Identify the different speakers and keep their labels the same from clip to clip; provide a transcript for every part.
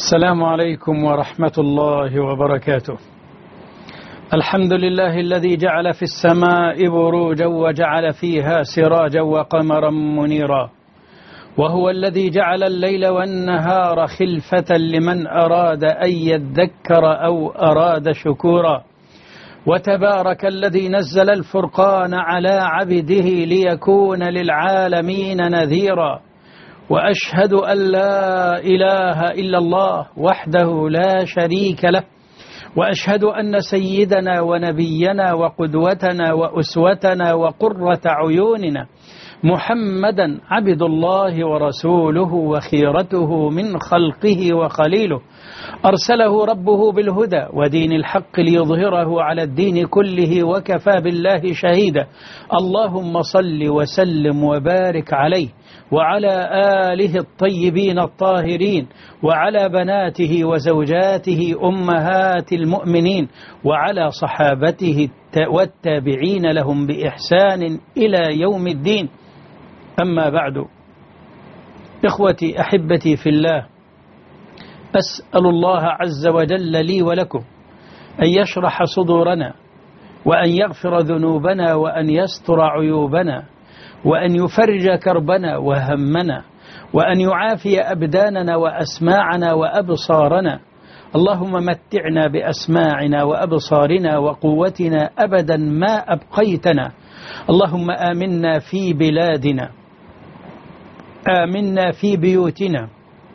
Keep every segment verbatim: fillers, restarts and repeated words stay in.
Speaker 1: السلام عليكم ورحمة الله وبركاته. الحمد لله الذي جعل في السماء بروجا وجعل فيها سراجا وقمرا منيرا، وهو الذي جعل الليل والنهار خلفة لمن أراد أن يذكر أو أراد شكورا. وتبارك الذي نزل الفرقان على عبده ليكون للعالمين نذيرا. وأشهد أن لا إله إلا الله وحده لا شريك له، وأشهد أن سيدنا ونبينا وقدوتنا وأسوتنا وقرة عيوننا محمدا عبد الله ورسوله وخيرته من خلقه وخليله، أرسله ربه بالهدى ودين الحق ليظهره على الدين كله وكفى بالله شهيدا. اللهم صل وسلم وبارك عليه وعلى آله الطيبين الطاهرين وعلى بناته وزوجاته أمهات المؤمنين وعلى صحابته والتابعين لهم بإحسان إلى يوم الدين. أما بعد، إخوتي أحبتي في الله، أسأل الله عز وجل لي ولكم أن يشرح صدورنا، وأن يغفر ذنوبنا، وأن يستر عيوبنا، وأن يفرج كربنا وهمنا، وأن يعافي أبداننا وأسماعنا وأبصارنا. اللهم متعنا بأسماعنا وأبصارنا وقوتنا أبدا ما أبقيتنا. اللهم آمنا في بلادنا، آمنا في بيوتنا،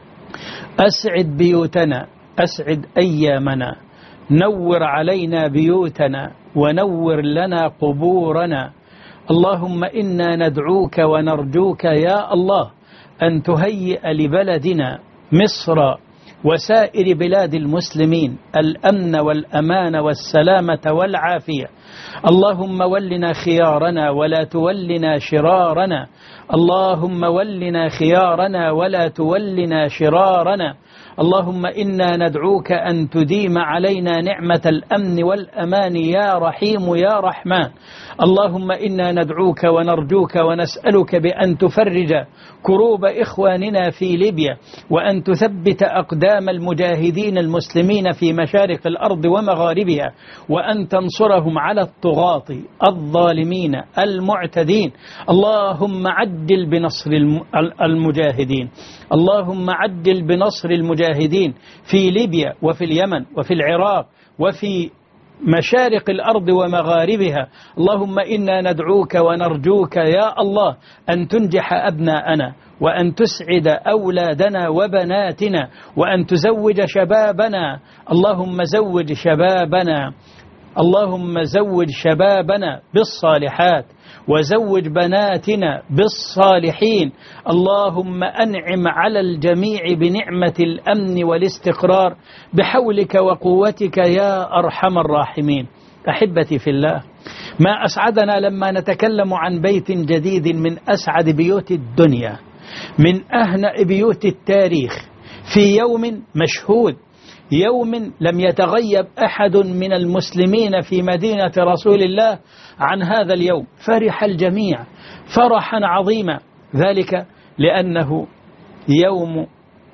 Speaker 1: أسعد بيوتنا، أسعد أيامنا، نور علينا بيوتنا ونور لنا قبورنا. اللهم إنا ندعوك ونرجوك يا الله أن تهيئ لبلدنا مصر وسائر بلاد المسلمين الأمن والأمان والسلامة والعافية. اللهم ولنا خيارنا ولا تولنا شرارنا. اللهم ولنا خيارنا ولا تولنا شرارنا. اللهم إنا ندعوك أن تديم علينا نعمة الأمن والأمان يا رحيم يا رحمن. اللهم إنا ندعوك ونرجوك ونسألك بأن تفرج كروب إخواننا في ليبيا، وأن تثبت أقدام المجاهدين المسلمين في مشارق الأرض ومغاربها، وأن تنصرهم على الطغاة الظالمين المعتدين. اللهم عجل بنصر المجاهدين، اللهم عجل بنصر المجاهدين في ليبيا وفي اليمن وفي العراق وفي مشارق الأرض ومغاربها. اللهم إنا ندعوك ونرجوك يا الله أن تنجح أبناءنا، وأن تسعد أولادنا وبناتنا، وأن تزوج شبابنا. اللهم زوج شبابنا، اللهم زوج شبابنا بالصالحات، وزوج بناتنا بالصالحين. اللهم أنعم على الجميع بنعمة الأمن والاستقرار بحولك وقوتك يا أرحم الراحمين. أحبتي في الله، ما أسعدنا لما نتكلم عن بيت جديد من أسعد بيوت الدنيا، من أهنأ بيوت التاريخ، في يوم مشهود، يوم لم يتغيب أحد من المسلمين في مدينة رسول الله عن هذا اليوم. فرح الجميع فرحا عظيما، ذلك لأنه يوم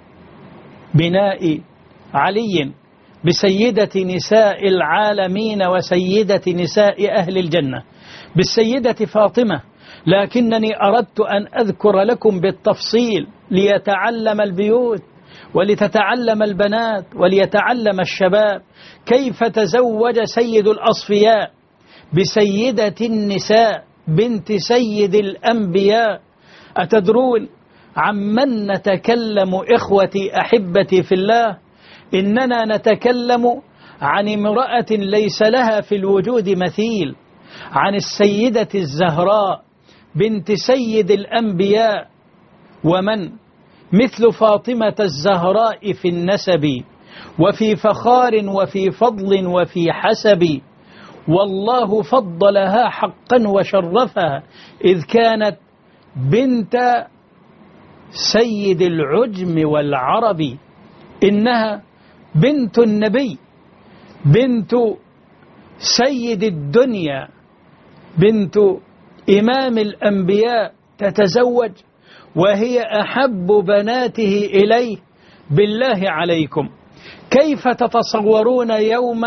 Speaker 1: بناء علي بسيدة نساء العالمين وسيدة نساء أهل الجنة، بالسيدة فاطمة. لكنني أردت أن أذكر لكم بالتفصيل ليتعلم البيوت ولتتعلم البنات وليتعلم الشباب كيف تزوج سيد الأصفياء بسيدة النساء بنت سيد الأنبياء. أتدرون عمن نتكلم إخوتي أحبتي في الله؟ إننا نتكلم عن امرأة ليس لها في الوجود مثيل، عن السيدة الزهراء بنت سيد الأنبياء. ومن مثل فاطمة الزهراء في النسب وفي فخار وفي فضل وفي حسب، والله فضلها حقا وشرفها إذ كانت بنت سيد العجم والعرب. إنها بنت النبي، بنت سيد الدنيا، بنت إمام الأنبياء، تتزوج وهي أحب بناته إليه بالله عليكم كيف تتصورون يوم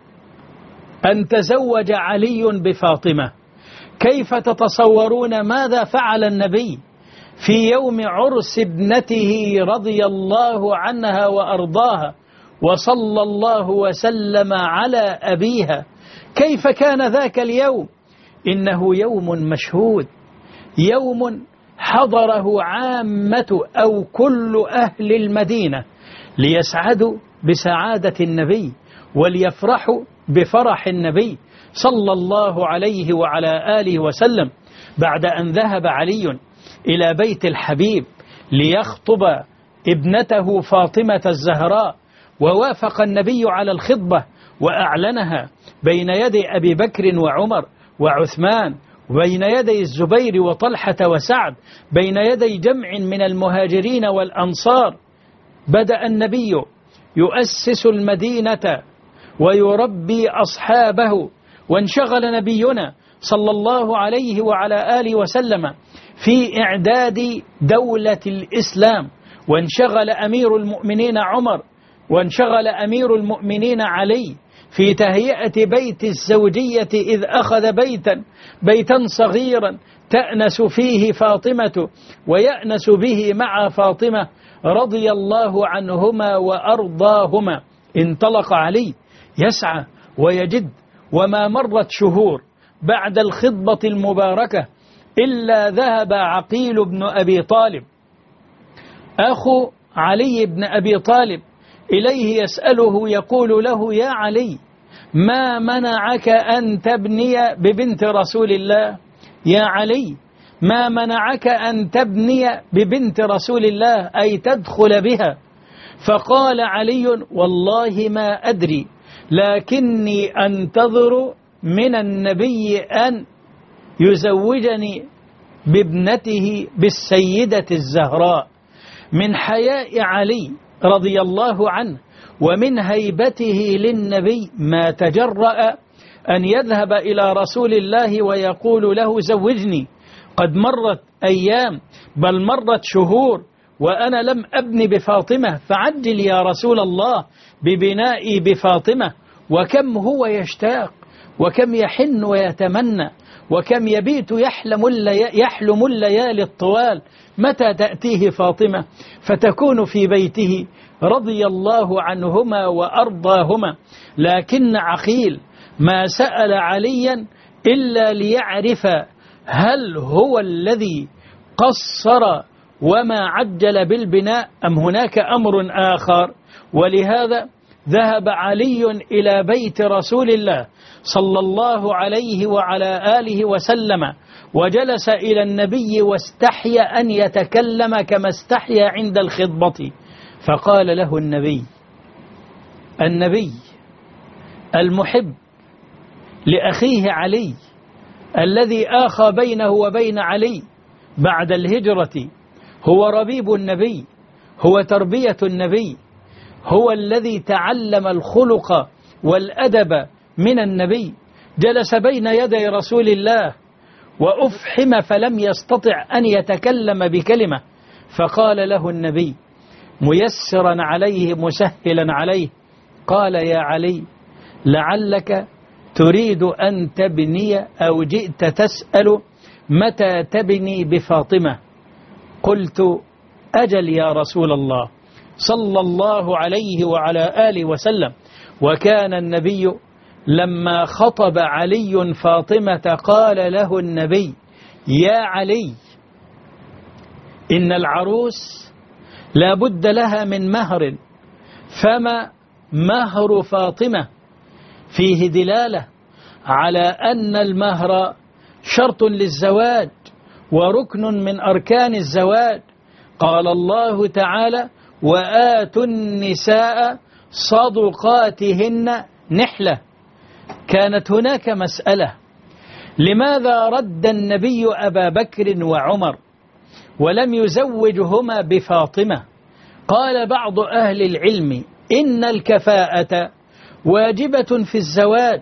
Speaker 1: أن تزوج علي بفاطمة؟ كيف تتصورون ماذا فعل النبي في يوم عرس ابنته رضي الله عنها وأرضاها وصلى الله وسلم على أبيها؟ كيف كان ذاك اليوم؟ إنه يوم مشهود، يوم حضره عامة أو كل أهل المدينة ليسعدوا بسعادة النبي وليفرحوا بفرح النبي صلى الله عليه وعلى آله وسلم، بعد أن ذهب علي إلى بيت الحبيب ليخطب ابنته فاطمة الزهراء، ووافق النبي على الخطبة وأعلنها بين يدي أبي بكر وعمر وعثمان، وبين يدي الزبير وطلحة وسعد، بين يدي جمع من المهاجرين والأنصار. بدأ النبي يؤسس المدينة ويربي أصحابه، وانشغل نبينا صلى الله عليه وعلى آله وسلم في إعداد دولة الإسلام، وانشغل أمير المؤمنين عمر، وانشغل أمير المؤمنين علي في تهيئة بيت الزوجية، إذ أخذ بيتا بيتا صغيرا تأنس فيه فاطمة ويأنس به مع فاطمة رضي الله عنهما وأرضاهما. انطلق علي يسعى ويجد، وما مرت شهور بعد الخطبة المباركة إلا ذهب عقيل بن أبي طالب أخو علي بن أبي طالب إليه يسأله يقول له: يا علي، ما منعك أن تبني ببنت رسول الله؟ يا علي، ما منعك أن تبني ببنت رسول الله، أي تدخل بها؟ فقال علي: والله ما أدري، لكني أنتظر من النبي أن يزوجني بابنته بالسيدة الزهراء. من حياء علي رضي الله عنه ومن هيبته للنبي ما تجرأ أن يذهب إلى رسول الله ويقول له: زوجني. قد مرت أيام، بل مرت شهور، وأنا لم أبني بفاطمة، فعجل يا رسول الله ببنائي بفاطمة. وكم هو يشتاق، وكم يحن ويتمنى، وكم يبيت يحلم اللي يحلم الليالي الطوال متى تأتيه فاطمة فتكون في بيته رضي الله عنهما وأرضاهما. لكن عقيل ما سأل عليا إلا ليعرف هل هو الذي قصر وما عجل بالبناء أم هناك أمر آخر. ولهذا ذهب علي إلى بيت رسول الله صلى الله عليه وعلى آله وسلم، وجلس إلى النبي واستحيا أن يتكلم كما استحيا عند الخطبة. فقال له النبي النبي المحب لأخيه علي، الذي آخى بينه وبين علي بعد الهجرة، هو ربيب النبي، هو تربية النبي، هو الذي تعلم الخلق والأدب من النبي، جلس بين يدي رسول الله وأفحم فلم يستطع أن يتكلم بكلمة. فقال له النبي ميسرا عليه مسهلا عليه، قال: يا علي، لعلك تريد أن تبني أو جئت تسأل متى تبني بفاطمة. قلت: أجل يا رسول الله صلى الله عليه وعلى آله وسلم. وكان النبي لما خطب علي فاطمة قال له النبي: يا علي، إن العروس لا بد لها من مهر، فما مهر فاطمة؟ فيه دلالة على أن المهر شرط للزواج وركن من أركان الزواج. قال الله تعالى: وآتوا النساء صدقاتهن نحلة. كانت هناك مسألة: لماذا رد النبي أبا بكر وعمر ولم يزوجهما بفاطمة؟ قال بعض أهل العلم: إن الكفاءة واجبة في الزواج،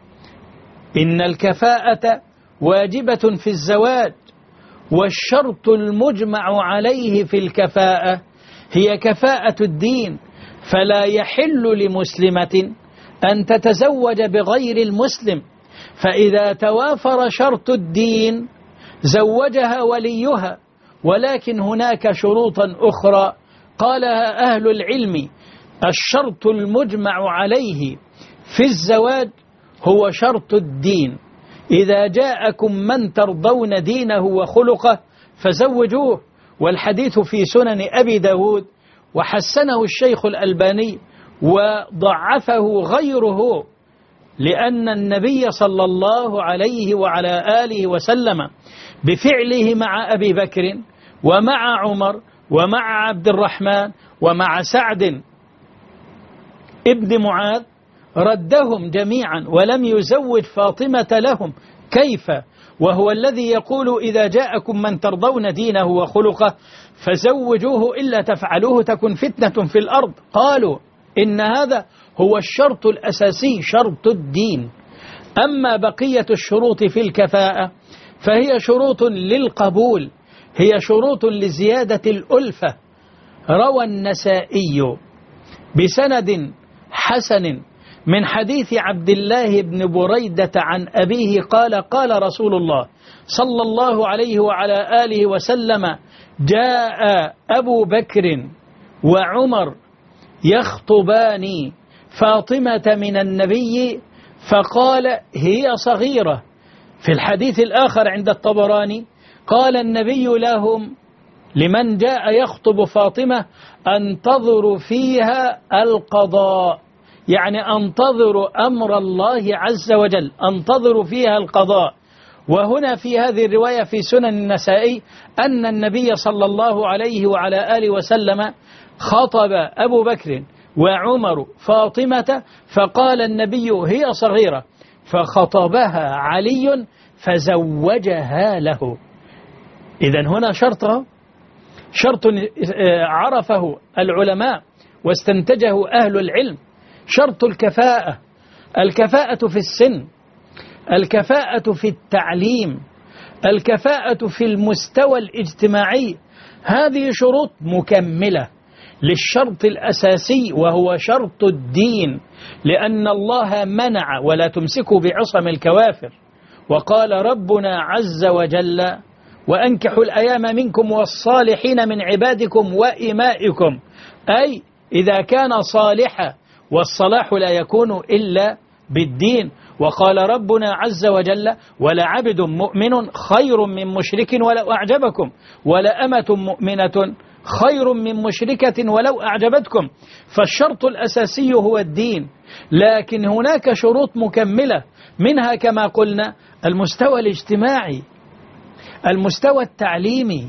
Speaker 1: إن الكفاءة واجبة في الزواج، والشرط المجمع عليه في الكفاءة هي كفاءة الدين، فلا يحل لمسلمة أن تتزوج بغير المسلم، فإذا توافر شرط الدين زوجها وليها. ولكن هناك شروطا أخرى قالها أهل العلم: الشرط المجمع عليه في الزواج هو شرط الدين، إذا جاءكم من ترضون دينه وخلقه فزوجوه. والحديث في سنن أبي داود وحسنه الشيخ الألباني وضعفه غيره، لأن النبي صلى الله عليه وعلى آله وسلم بفعله مع أبي بكر ومع عمر ومع عبد الرحمن ومع سعد ابن معاذ ردهم جميعا ولم يزوج فاطمة لهم. كيف وهو الذي يقول: إذا جاءكم من ترضون دينه وخلقه فزوجوه إلا تفعلوه تكن فتنة في الأرض؟ قالوا إن هذا هو الشرط الأساسي، شرط الدين. أما بقية الشروط في الكفاءة فهي شروط للقبول، هي شروط لزيادة الألفة. روى النسائي بسند حسن من حديث عبد الله بن بريدة عن أبيه قال: قال رسول الله صلى الله عليه وعلى آله وسلم: جاء أبو بكر وعمر يخطبان فاطمة من النبي فقال: هي صغيرة. في الحديث الآخر عند الطبراني قال النبي لهم لمن جاء يخطب فاطمة: انتظروا فيها القضاء، يعني انتظروا أمر الله عز وجل، انتظروا فيها القضاء. وهنا في هذه الرواية في سنن النسائي أن النبي صلى الله عليه وعلى آله وسلم خطب أبو بكر وعمر فاطمة فقال النبي: هي صغيرة، فخطبها علي فزوجها له. إذن هنا شرط شرط عرفه العلماء واستنتجه أهل العلم، شرط الكفاءة. الكفاءة في السن، الكفاءة في التعليم، الكفاءة في المستوى الاجتماعي، هذه شروط مكملة للشرط الأساسي وهو شرط الدين، لأن الله منع: ولا تمسكوا بعصم الكوافر. وقال ربنا عز وجل: وأنكحوا الأيام منكم والصالحين من عبادكم وإمائكم، أي إذا كان صالحا، والصلاح لا يكون إلا بالدين. وقال ربنا عز وجل: ولعبد مؤمن خير من مشرك ولو أعجبكم، ولأمة مؤمنة خير من مشركة ولو أعجبتكم. فالشرط الأساسي هو الدين، لكن هناك شروط مكملة، منها كما قلنا المستوى الاجتماعي، المستوى التعليمي،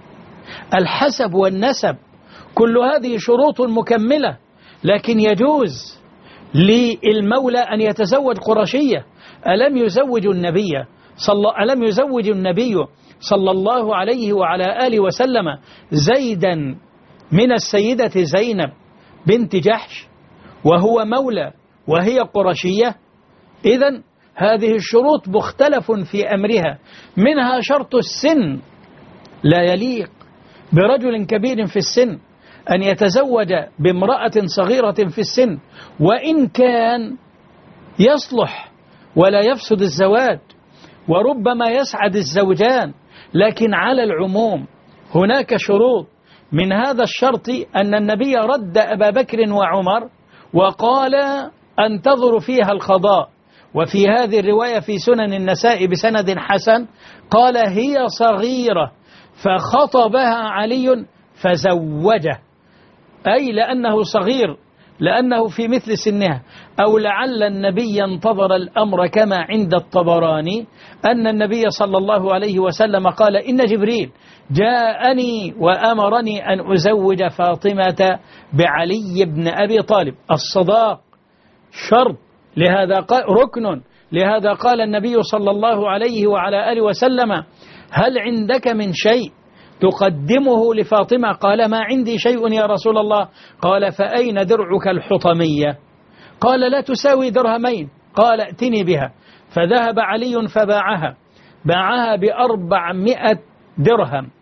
Speaker 1: الحسب والنسب، كل هذه شروط مكملة. لكن يجوز للمولى أن يتزوج قرشية. ألم يزوج النبي صلى ألم يزوج النبي صلى الله عليه وعلى آله وسلم زيدا من السيدة زينب بنت جحش وهو مولى وهي قرشية؟ إذن هذه الشروط مختلف في أمرها، منها شرط السن، لا يليق برجل كبير في السن أن يتزوج بامرأة صغيرة في السن، وإن كان يصلح ولا يفسد الزواج وربما يسعد الزوجان، لكن على العموم هناك شروط. من هذا الشرط أن النبي رد أبا بكر وعمر وقال: انتظروا فيها القضاء. وفي هذه الرواية في سنن النساء بسند حسن قال: هي صغيرة، فخطبها علي فزوجه، أي لأنه صغير، لأنه في مثل سنها. أو لعل النبي انتظر الأمر كما عند الطبراني أن النبي صلى الله عليه وسلم قال: إن جبريل جاءني وأمرني أن أزوج فاطمة بعلي بن أبي طالب. الصداق شرط، لهذا قال ركن، لهذا قال النبي صلى الله عليه وعلى آله وسلم: هل عندك من شيء تقدمه لفاطمة؟ قال: ما عندي شيء يا رسول الله. قال: فأين درعك الحطمية؟ قال: لا تساوي درهمين. قال: ائتني بها. فذهب علي فباعها، باعها بأربعمائة درهم،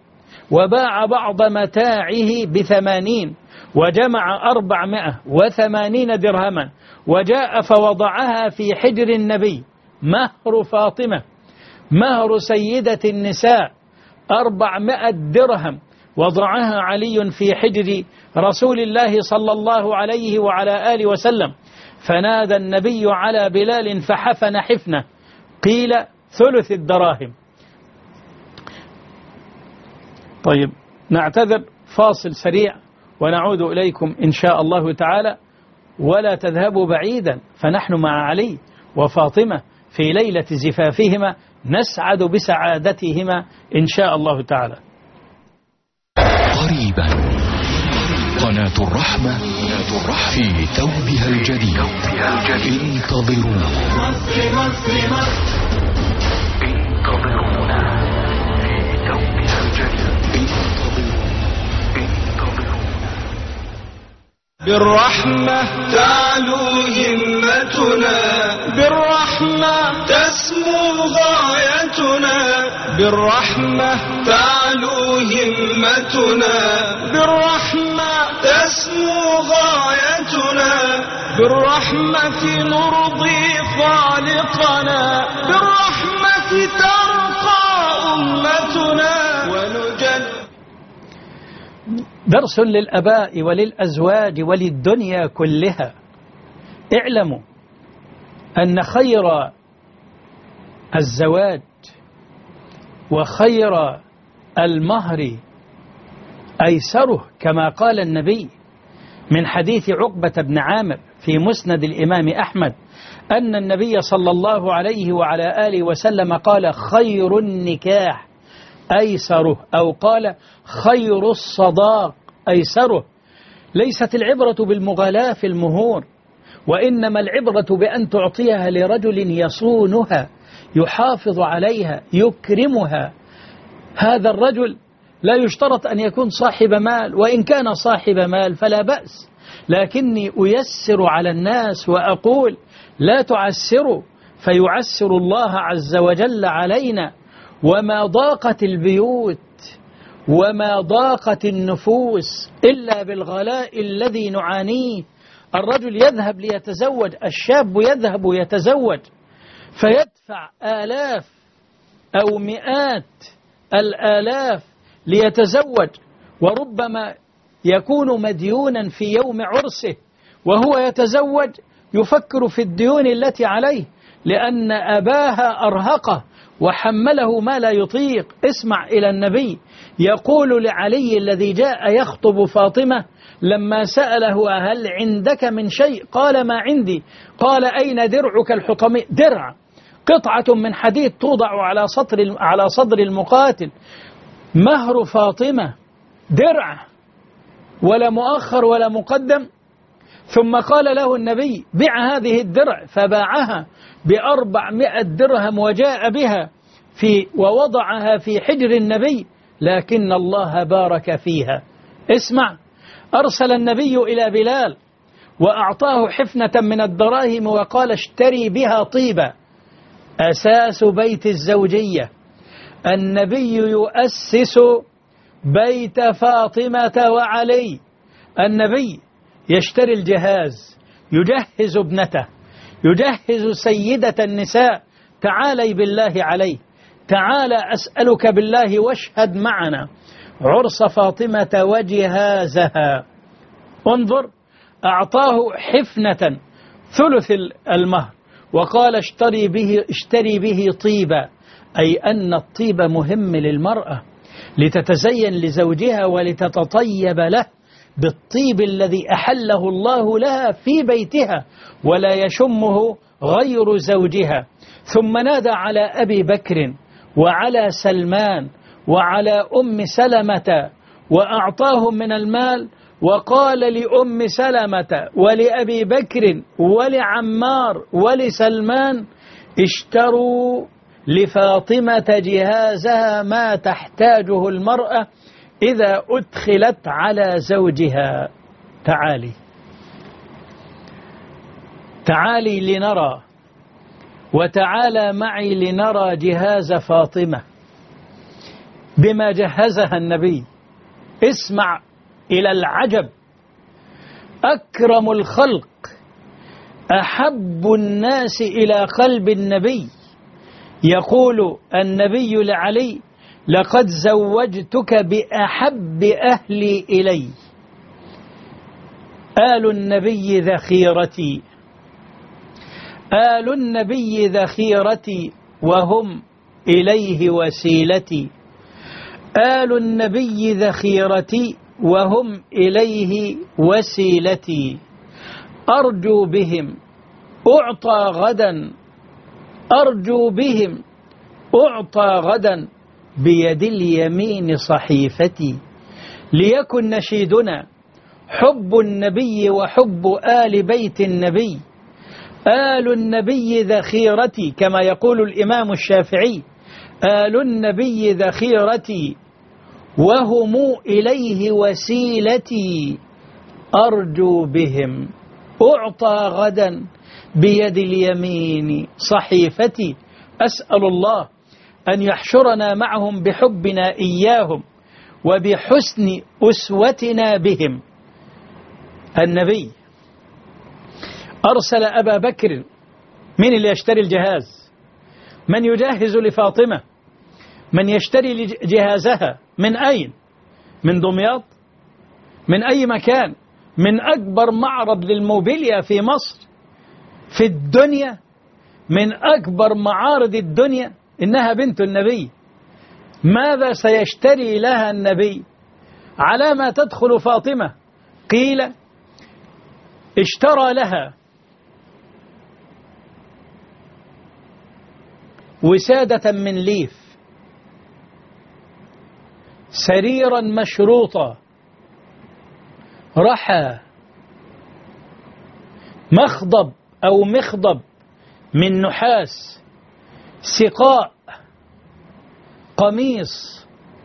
Speaker 1: وباع بعض متاعه بثمانين وجمع أربعمائة وثمانين درهما وجاء فوضعها في حجر النبي، مهر فاطمة مهر سيدة النساء أربعمائة درهم، وضعها علي في حجر رسول الله صلى الله عليه وعلى آله وسلم، فنادى النبي على بلال فحفن حفنة، قيل ثلث الدراهم. طيب نعتذر، فاصل سريع ونعود إليكم إن شاء الله تعالى، ولا تذهبوا بعيدا، فنحن مع علي وفاطمة في ليلة زفافهما نسعد بسعادتهما إن شاء الله تعالى.
Speaker 2: قريبا قناة الرحمة في ثوبها الجديد، انتظرونا انتظرونا في ثوبها الجديد،
Speaker 3: بالرحمة تعلو همتنا، بالرحمة تسمو غايتنا، بالرحمة تعلو همتنا، بالرحمة تسمو غايتنا، بالرحمة نرضي خالقنا، بالرحمة ترقى أمتنا ونجد.
Speaker 1: درس للأباء وللأزواج وللدنيا كلها. اعلموا أن خير الزواج وخير المهر أيسره، كما قال النبي من حديث عقبة بن عامر في مسند الإمام أحمد أن النبي صلى الله عليه وعلى آله وسلم قال: خير النكاح أيسره، أو قال: خير الصداق أيسره. ليست العبرة بالمغالاة في المهور، وإنما العبرة بأن تعطيها لرجل يصونها، يحافظ عليها، يكرمها. هذا الرجل لا يشترط أن يكون صاحب مال، وإن كان صاحب مال فلا بأس، لكني أيسر على الناس وأقول لا تعسروا فيعسر الله عز وجل علينا. وما ضاقت البيوت وما ضاقت النفوس إلا بالغلاء الذي نعانيه. الرجل يذهب ليتزوج، الشاب يذهب يتزوج فيدفع آلاف أو مئات الآلاف ليتزوج، وربما يكون مديونا في يوم عرسه وهو يتزوج يفكر في الديون التي عليه، لأن أباها أرهقه وحمله ما لا يطيق. اسمع إلى النبي يقول لعلي الذي جاء يخطب فاطمة لما سأله: هل عندك من شيء؟ قال: ما عندي. قال: أين درعك الحطمي؟ درع، قطعة من حديد توضع على صدر على صدر المقاتل. مهر فاطمة درع، ولا مؤخر ولا مقدم. ثم قال له النبي: بع هذه الدرع، فباعها بأربعمائة درهم وجاء بها في ووضعها في حجر النبي، لكن الله بارك فيها. اسمع، أرسل النبي إلى بلال وأعطاه حفنة من الدراهم وقال: اشتري بها طيبة، أساس بيت الزوجية. النبي يؤسس بيت فاطمة وعلي. النبي يشتري الجهاز، يجهز ابنته، يجهز سيدة النساء. تعالي بالله عليه، تعال أسألك بالله واشهد معنا عرس فاطمة وجهازها. انظر، أعطاه حفنة ثلث المهر وقال: اشتري به, اشتري به طيبا، أي أن الطيب مهم للمرأة لتتزين لزوجها ولتتطيب له بالطيب الذي أحله الله لها في بيتها ولا يشمه غير زوجها. ثم نادى على أبي بكر وعلى سلمان وعلى أم سلمة وأعطاهم من المال، وقال لأم سلمة ولأبي بكر ولعمار ولسلمان: اشتروا لفاطمة جهازها ما تحتاجه المرأة إذا أدخلت على زوجها. تعالي تعالي لنرى، وتعالى معي لنرى جهاز فاطمة. بما جهزها النبي. اسمع إلى العجب، أكرم الخلق أحب الناس إلى قلب النبي، يقول النبي لعلي: لقد زوجتك بأحب أهلي إلي. آل النبي ذخيرتي، آل النبي ذخيرتي وهم إليه وسيلتي، آل النبي ذخيرتي وهم إليه وسيلتي، أرجو بهم أعطى غدا، أرجو بهم أعطى غدا بيد اليمين صحيفتي. ليكن نشيدنا حب النبي وحب آل بيت النبي. آل النبي ذخيرتي كما يقول الإمام الشافعي: آل النبي ذخيرتي وهم إليه وسيلتي، أرجو بهم أعطى غدا بيد اليمين صحيفتي. أسأل الله أن يحشرنا معهم بحبنا إياهم وبحسن أسوتنا بهم. النبي أرسل أبا بكر، من اللي يشتري الجهاز؟ من يجهز لفاطمة؟ من يشتري جهازها؟ من أين؟ من دمياط؟ من أي مكان؟ من أكبر معرض للموبيليا في مصر في الدنيا، من أكبر معارض الدنيا. إنها بنت النبي، ماذا سيشتري لها النبي؟ على ما تدخل فاطمة؟ قيل اشترى لها وسادة من ليف، سريرا مشروطا، رحى، مخضب أو مخضب من نحاس، سقاء، قميص،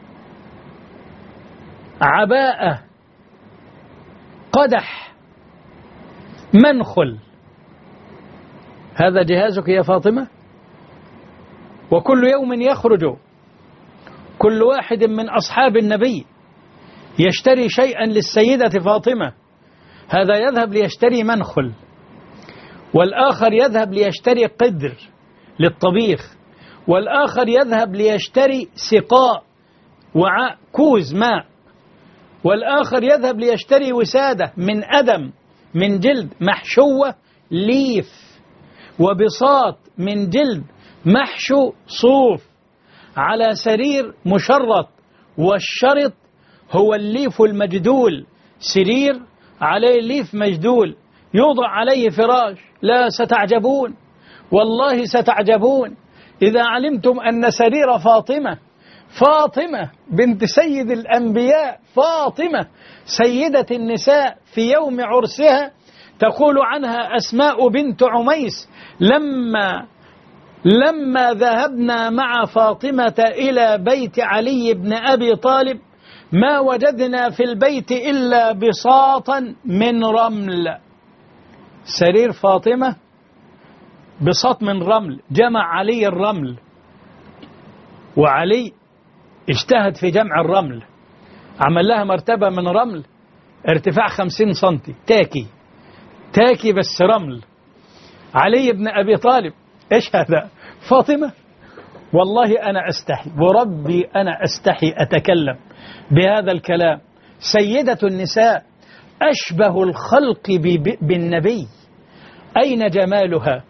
Speaker 1: عباءة، قدح، منخل. هذا جهازك يا فاطمة؟ وكل يوم يخرج كل واحد من أصحاب النبي يشتري شيئا للسيدة فاطمة. هذا يذهب ليشتري منخل، والآخر يذهب ليشتري قدر للطبيخ، والآخر يذهب ليشتري سقاء وعاء كوز ماء، والآخر يذهب ليشتري وسادة من أدم من جلد محشوة ليف، وبساط من جلد محشو صوف، على سرير مشرط، والشرط هو الليف المجدول، سرير عليه ليف مجدول يوضع عليه فراش. لا، ستعجبون والله ستعجبون إذا علمتم أن سرير فاطمة، فاطمة بنت سيد الأنبياء، فاطمة سيدة النساء، في يوم عرسها تقول عنها أسماء بنت عميس: لما لما ذهبنا مع فاطمة إلى بيت علي بن أبي طالب ما وجدنا في البيت إلا بساطا من رمل. سرير فاطمة بساط من رمل، جمع علي الرمل، وعلي اجتهد في جمع الرمل، عمل لها مرتبة من رمل ارتفاع خمسين سنتي، تاكي تاكي بس رمل. علي بن أبي طالب إيش هذا؟ فاطمة. والله أنا أستحي، وربي أنا أستحي أتكلم بهذا الكلام. سيدة النساء، أشبه الخلق بالنبي. أين جمالها؟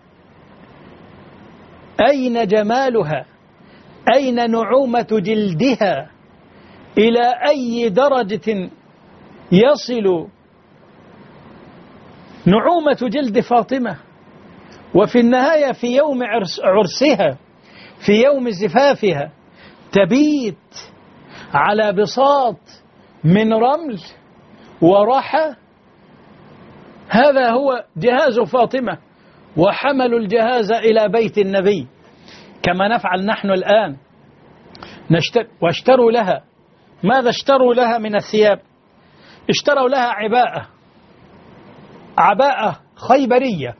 Speaker 1: أين جمالها؟ أين نعومة جلدها؟ إلى أي درجة يصل نعومة جلد فاطمة؟ وفي النهاية في يوم عرسها، في يوم زفافها، تبيت على بساط من رمل ورحى. هذا هو جهاز فاطمة، وحملوا الجهاز إلى بيت النبي كما نفعل نحن الآن. نشتر واشتروا لها، ماذا اشتروا لها من الثياب؟ اشتروا لها عباءة، عباءة خيبرية،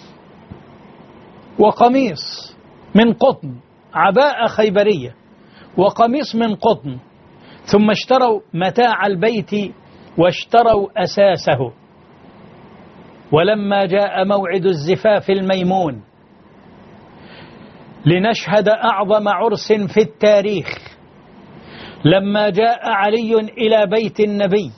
Speaker 1: وقميص من قطن، عباءة خيبرية، وقميص من قطن، ثم اشتروا متاع البيت واشتروا أساسه. ولما جاء موعد الزفاف الميمون لنشهد أعظم عرس في التاريخ، لما جاء علي إلى بيت النبي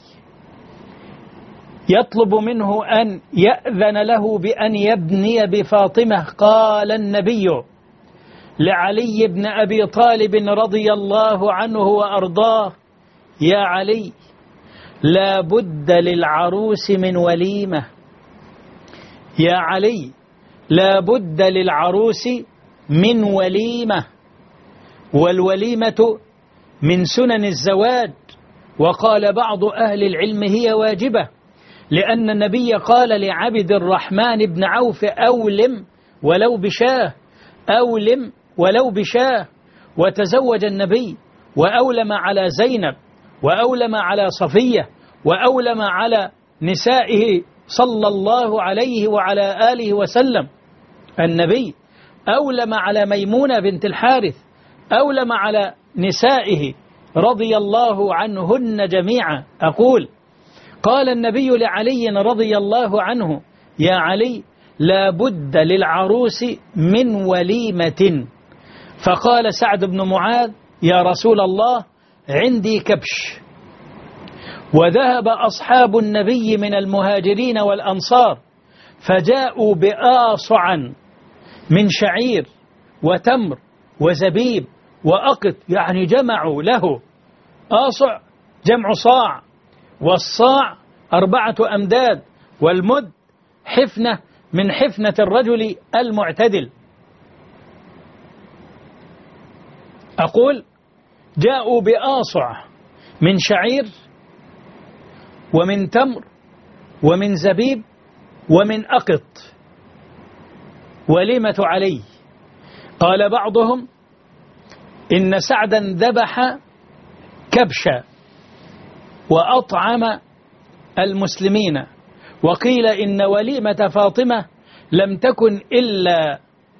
Speaker 1: يطلب منه أن يأذن له بأن يبني بفاطمة، قال النبي لعلي بن أبي طالب رضي الله عنه وأرضاه: يا علي، لا بد للعروس من وليمة، يا علي لا بد للعروس من وليمة، والوليمة من سنن الزواج. وقال بعض أهل العلم هي واجبة، لأن النبي قال لعبد الرحمن بن عوف: أولم ولو بشاه، أولم ولو بشاه. وتزوج النبي وأولم على زينب، وأولم على صفية، وأولم على نسائه صلى الله عليه وعلى آله وسلم. النبي أولم على ميمونة بنت الحارث، أولم على نسائه رضي الله عنهن جميعا. أقول: قال النبي لعلي رضي الله عنه: يا علي، لا بد للعروس من وليمة. فقال سعد بن معاذ: يا رسول الله، عندي كبش. وذهب أصحاب النبي من المهاجرين والأنصار فجاءوا بآصعا من شعير وتمر وزبيب وأقط، يعني جمعوا له. آصع جمع صاع، والصاع أربعة أمداد، والمد حفنة من حفنة الرجل المعتدل. أقول: جاءوا بآصع من شعير ومن تمر ومن زبيب ومن أقط، وليمة علي. قال بعضهم إن سعدا ذبح كبشا وأطعم المسلمين، وقيل إن وليمة فاطمة لم تكن إلا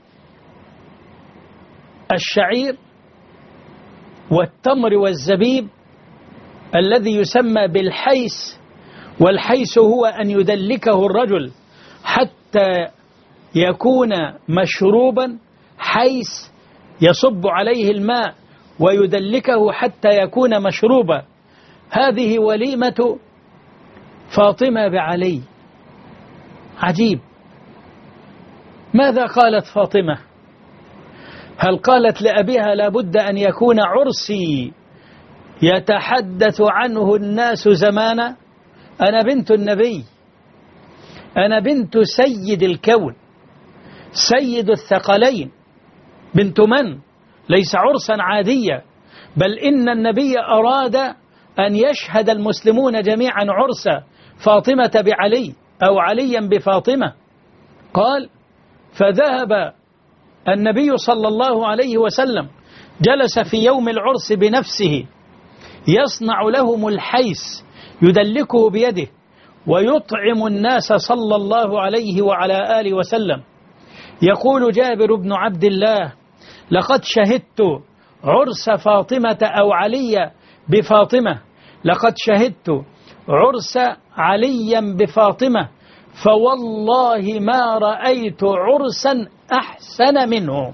Speaker 1: الشعير والتمر والزبيب الذي يسمى بالحيس. والحيس هو أن يدلكه الرجل حتى يكون مشروبا، حيس يصب عليه الماء ويدلكه حتى يكون مشروبا. هذه وليمة فاطمة بعلي. عجيب، ماذا قالت فاطمة؟ هل قالت لأبيها لابد أن يكون عرسي يتحدث عنه الناس زمانا؟ أنا بنت النبي، أنا بنت سيد الكون، سيد الثقلين. بنت من؟ ليس عرسا عاديا، بل إن النبي أراد أن يشهد المسلمون جميعا عرس فاطمة بعلي أو عليا بفاطمة. قال: فذهب النبي صلى الله عليه وسلم جلس في يوم العرس بنفسه يصنع لهم الحيس، يدلكه بيده ويطعم الناس صلى الله عليه وعلى آله وسلم. يقول جابر بن عبد الله: لقد شهدت عرس فاطمة أو علي بفاطمة، لقد شهدت عرس عليا بفاطمة، فوالله ما رأيت عرسا أحسن منه.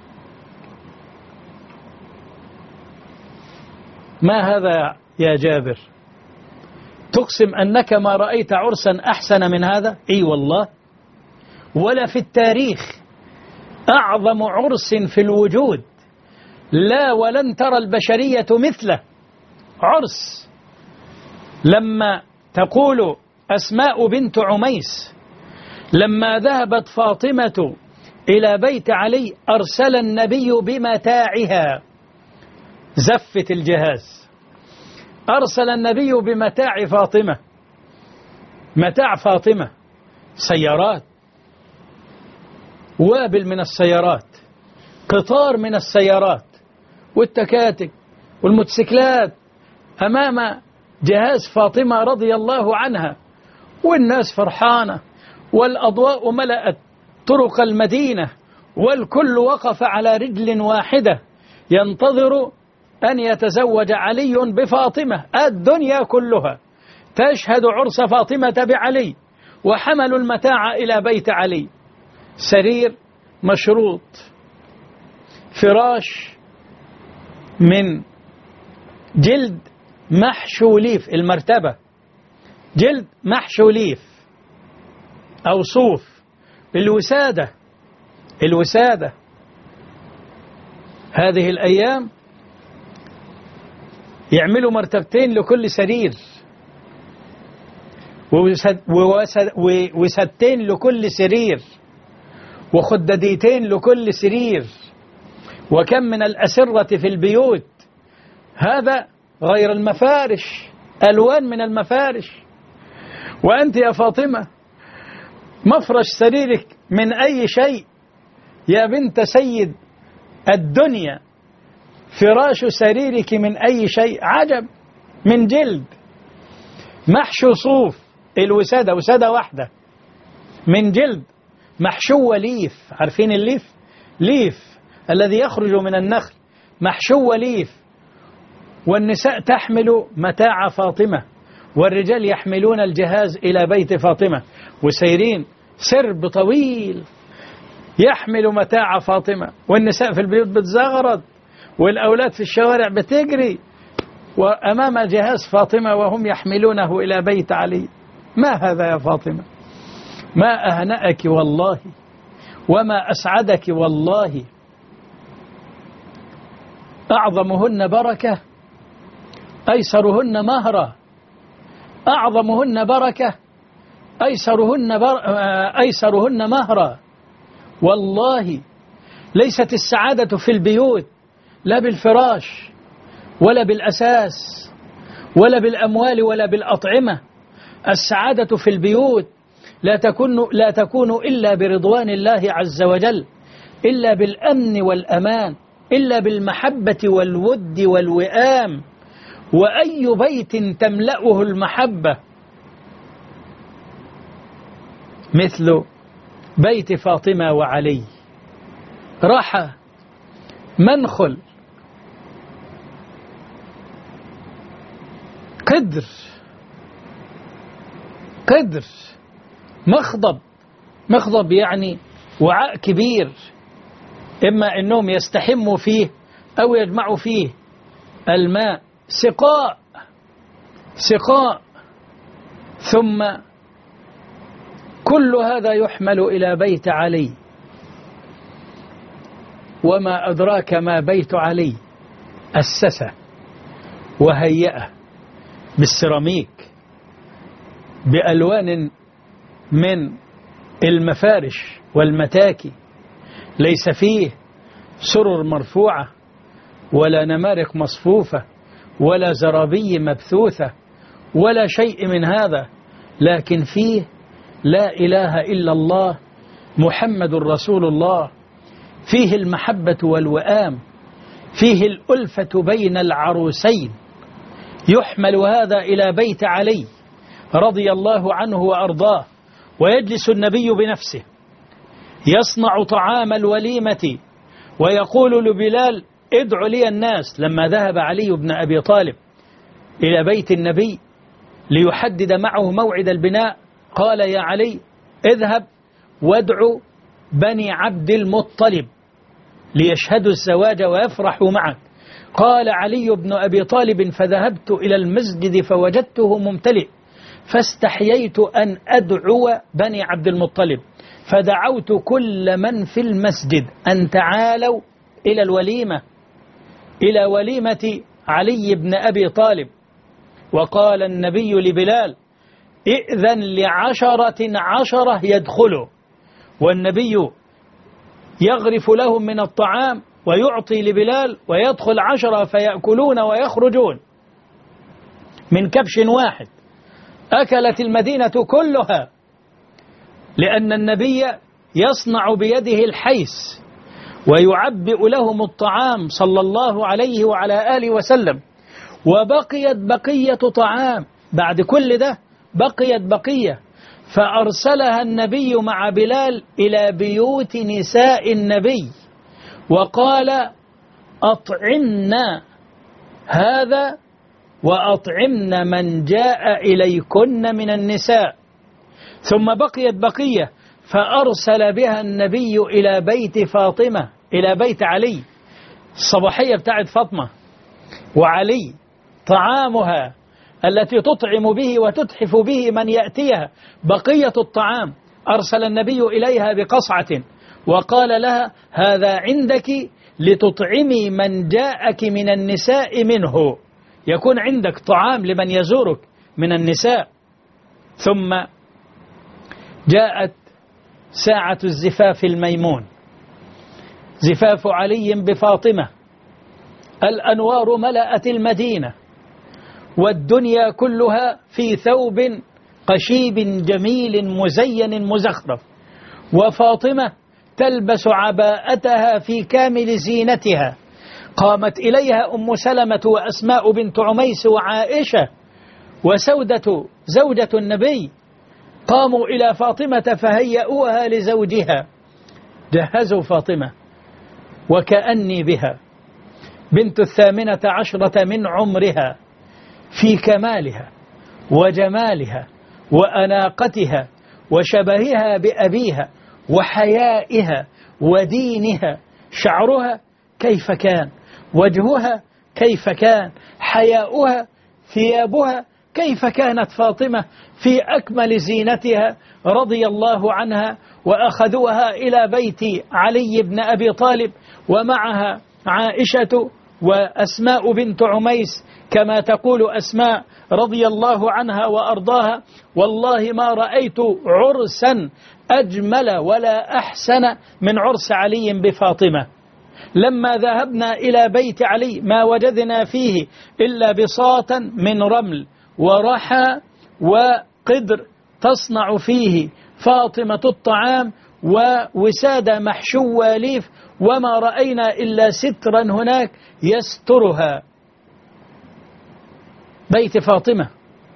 Speaker 1: ما هذا يا جابر؟ تقسم أنك ما رأيت عرسا أحسن من هذا؟ إي والله، ولا في التاريخ أعظم عرس في الوجود، لا ولن ترى البشرية مثله. عرس لما تقول أسماء بنت عميس لما ذهبت فاطمة إلى بيت علي أرسل النبي بمتاعها، زفت الجهاز، أرسل النبي بمتاع فاطمة. متاع فاطمة سيارات، وابل من السيارات، قطار من السيارات، والتكاتك والموتوسيكلات أمام جهاز فاطمة رضي الله عنها، والناس فرحانة، والأضواء ملأت طرق المدينة، والكل وقف على رجل واحدة ينتظر أن يتزوج علي بفاطمة. الدنيا كلها تشهد عرس فاطمة بعلي، وحملوا المتاع إلى بيت علي، سرير مشروط، فراش من جلد محشو ليف، المرتبة جلد محشو ليف أو صوف، الوسادة الوسادة هذه الأيام يعملوا مرتبتين لكل سرير، ووسدتين لكل سرير، وخدديتين لكل سرير، وكم من الأسرة في البيوت. هذا غير المفارش، ألوان من المفارش. وأنت يا فاطمة مفرش سريرك من أي شيء يا بنت سيد الدنيا، فراش سريرك من أي شيء؟ عجب، من جلد محشو صوف، الوسادة وسادة واحدة من جلد محشو ليف. عارفين الليف؟ ليف الذي يخرج من النخل، محشو ليف. والنساء تحمل متاع فاطمة، والرجال يحملون الجهاز إلى بيت فاطمة، وسيرين سرب طويل يحمل متاع فاطمة، والنساء في البيوت بتزغرد، والأولاد في الشوارع بتجري، وأمام جهاز فاطمة وهم يحملونه إلى بيت علي. ما هذا يا فاطمة؟ ما أهنأك والله، وما أسعدك والله. أعظمهن بركة أيسرهن مهرا، أعظمهن بركة أيسرهن, بر... أيسرهن مهرا. والله ليست السعادة في البيوت لا بالفراش ولا بالأساس ولا بالأموال ولا بالأطعمة. السعادة في البيوت لا تكون, لا تكون إلا برضوان الله عز وجل، إلا بالأمن والأمان، إلا بالمحبة والود والوئام. وأي بيت تملأه المحبة مثل بيت فاطمة وعلي؟ راح منخل قدر قدر مخضب، مخضب يعني وعاء كبير، إما أنهم يستحموا فيه أو يجمعوا فيه الماء، سقاء سقاء. ثم كل هذا يحمل إلى بيت علي. وما أدراك ما بيت علي؟ أسسه وهيئه بالسيراميك، بألوان من المفارش والمتاكي، ليس فيه سرر مرفوعة ولا نمارق مصفوفة ولا زرابي مبثوثة ولا شيء من هذا، لكن فيه لا إله إلا الله محمد رسول الله، فيه المحبة والوئام، فيه الألفة بين العروسين. يحمل هذا إلى بيت علي رضي الله عنه وأرضاه، ويجلس النبي بنفسه يصنع طعام الوليمة ويقول لبلال ادع لي الناس. لما ذهب علي بن أبي طالب إلى بيت النبي ليحدد معه موعد البناء قال يا علي اذهب وادعو بني عبد المطلب ليشهدوا الزواج ويفرحوا معك. قال علي بن أبي طالب فذهبت إلى المسجد فوجدته ممتلئ، فاستحييت أن أدعو بني عبد المطلب، فدعوت كل من في المسجد أن تعالوا إلى الوليمة، إلى وليمة علي بن أبي طالب. وقال النبي لبلال ائذن لعشرة عشرة يدخلوا، والنبي يغرف لهم من الطعام ويعطي لبلال، ويدخل عشرة فيأكلون ويخرجون من كبش واحد. أكلت المدينة كلها، لأن النبي يصنع بيده الحيس ويعبئ لهم الطعام صلى الله عليه وعلى آله وسلم. وبقيت بقية طعام بعد كل ده، بقيت بقية، فأرسلها النبي مع بلال إلى بيوت نساء النبي وقال أطعمنا هذا وأطعمن من جاء إليكن من النساء. ثم بقيت بقية، فأرسل بها النبي إلى بيت فاطمة، إلى بيت علي، الصباحية بتاعت فاطمة وعلي، طعامها التي تطعم به وتتحف به من يأتيها، بقية الطعام أرسل النبي إليها بقصعة وقال لها: هذا عندك لتطعمي من جاءك من النساء منه، يكون عندك طعام لمن يزورك من النساء. ثم جاءت ساعة الزفاف الميمون، زفاف علي بفاطمة، الأنوار ملأت المدينة والدنيا كلها في ثوب قشيب جميل مزين مزخرف، وفاطمة تلبس عباءتها في كامل زينتها. قامت إليها أم سلمة وأسماء بنت عميس وعائشة وسودة زوجة النبي، قاموا إلى فاطمة فهيئوها لزوجها، جهزوا فاطمة وكأني بها بنت الثامنة عشرة من عمرها، في كمالها وجمالها وأناقتها وشبهها بأبيها وحيائها ودينها. شعرها كيف كان، وجهها كيف كان، حياؤها، ثيابها كيف كانت فاطمة في أكمل زينتها رضي الله عنها. وأخذوها إلى بيت علي بن أبي طالب، ومعها عائشة وأسماء بنت عميس كما تقول أسماء رضي الله عنها وأرضاها: والله ما رأيت عرسا أجمل ولا أحسن من عرس علي بفاطمة. لما ذهبنا إلى بيت علي ما وجدنا فيه إلا بساطا من رمل ورحى وقدر تصنع فيه فاطمة الطعام، ووسادة محشو وليف، وما رأينا إلا سترا هناك يسترها. بيت فاطمة،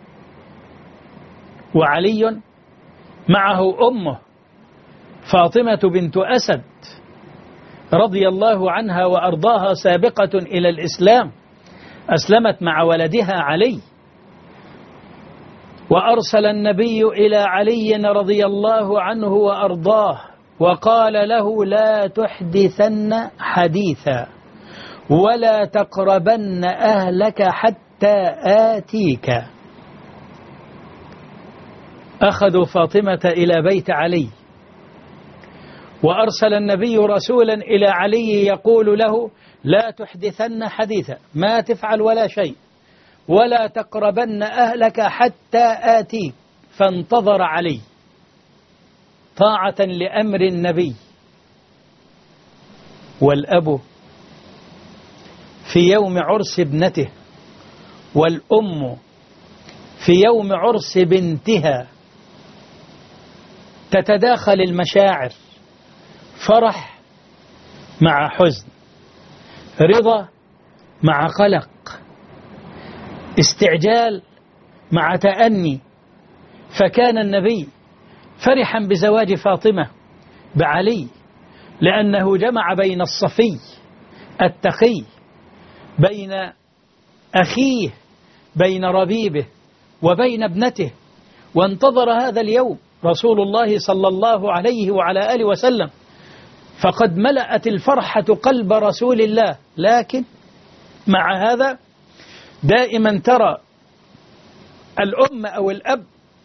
Speaker 1: وعلي معه أمه فاطمة بنت أسد رضي الله عنها وأرضاها، سابقة إلى الإسلام، أسلمت مع ولدها علي. وأرسل النبي إلى علي رضي الله عنه وأرضاه وقال له: لا تحدثن حديثا ولا تقربن أهلك حتى آتيك. أخذوا فاطمة إلى بيت علي، وأرسل النبي رسولا إلى علي يقول له: لا تحدثن حديثا، ما تفعل ولا شيء، ولا تقربن أهلك حتى آتيك. فانتظر علي طاعة لأمر النبي. والأب في يوم عرس ابنته، والأم في يوم عرس بنتها، تتداخل المشاعر، فرح مع حزن، رضا مع قلق، استعجال مع تأني. فكان النبي فرحا بزواج فاطمة بعلي، لأنه جمع بين الصفي التقي، بين أخيه، بين ربيبه، وبين ابنته. وانتظر هذا اليوم رسول الله صلى الله عليه وعلى آله وسلم، فقد ملأت الفرحة قلب رسول الله. لكن مع هذا دائما ترى الأم أو الأب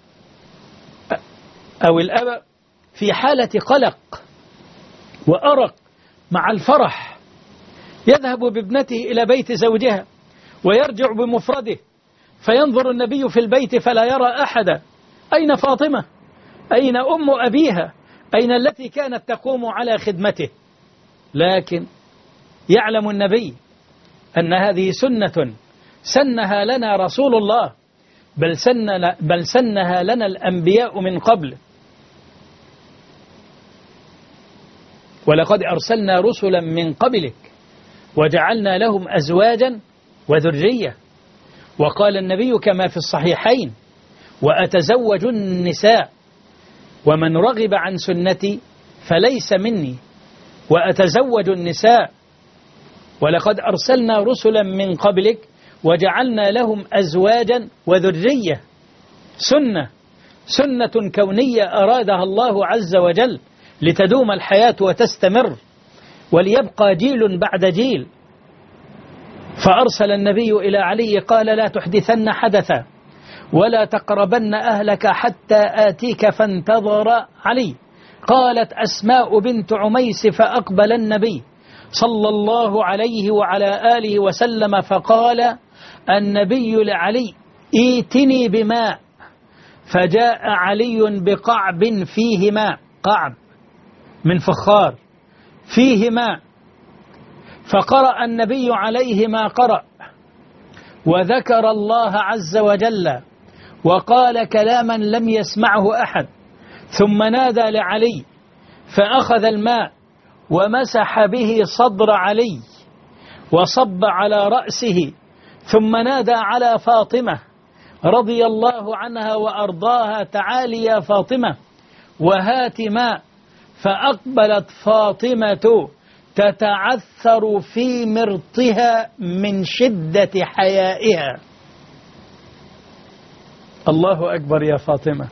Speaker 1: أو الأب في حالة قلق وأرق مع الفرح، يذهب بابنته إلى بيت زوجها ويرجع بمفرده، فينظر النبي في البيت فلا يرى أحدا. أين فاطمة؟ أين أم أبيها؟ أين التي كانت تقوم على خدمته؟ لكن يعلم النبي أن هذه سنة سنها لنا رسول الله، بل, سن بل سنها لنا الأنبياء من قبل. ولقد أرسلنا رسلا من قبلك وجعلنا لهم أزواجا وذرية. وقال النبي كما في الصحيحين: وأتزوج النساء ومن رغب عن سنتي فليس مني. وأتزوج النساء، ولقد أرسلنا رسلا من قبلك وجعلنا لهم أزواجا وذرية. سنة سنة كونية أرادها الله عز وجل لتدوم الحياة وتستمر وليبقى جيل بعد جيل. فأرسل النبي إلى علي قال لا تحدثن حدثا ولا تقربن أهلك حتى آتيك، فانتظر علي. قالت أسماء بنت عميس فأقبل النبي صلى الله عليه وعلى آله وسلم فقال النبي لعلي ائتني بماء، فجاء علي بقعب فيه ماء، قعب من فخار فيه ماء، فقرأ النبي عليه ما قرأ وذكر الله عز وجل وقال كلاما لم يسمعه أحد، ثم نادى لعلي فأخذ الماء ومسح به صدر علي وصب على رأسه، ثم نادى على فاطمة رضي الله عنها وأرضاها تعالي يا فاطمة وهات ماء، فأقبلت فاطمة تتعثر في مرطها من شدة حيائها. الله أكبر يا فاطمة،